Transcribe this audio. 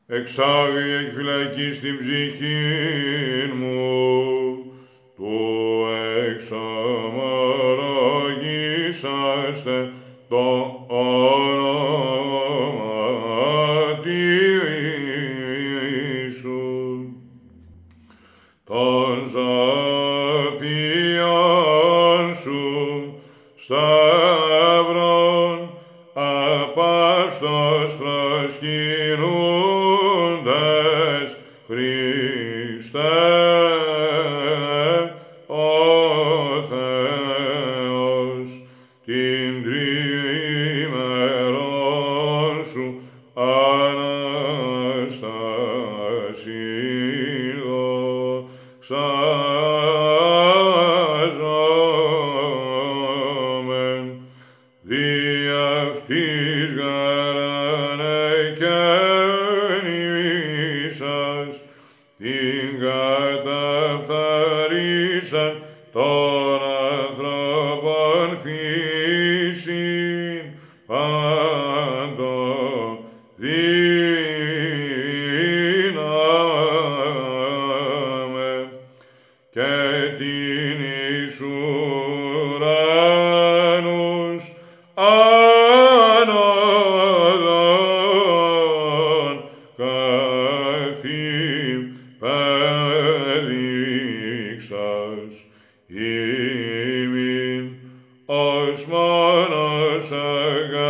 εξάγει εκ φυλακής την ψυχήν μου, του εξομολογήσαστε το όνοματι σου, των ζωπιών σου σταυρών απαύστος προσκυνούντες Χριστέ ο Θεός, την τριημερών σου Αναστασίν δοξάζομεν, δι' αυτής γαρανεκαινήσας την καταφθαρίσαν των ανθρώπων φύσιν πάντο δύναμε και την εις ουρανούς ανώδων καθήν παιδείξας ημίν ως μόνος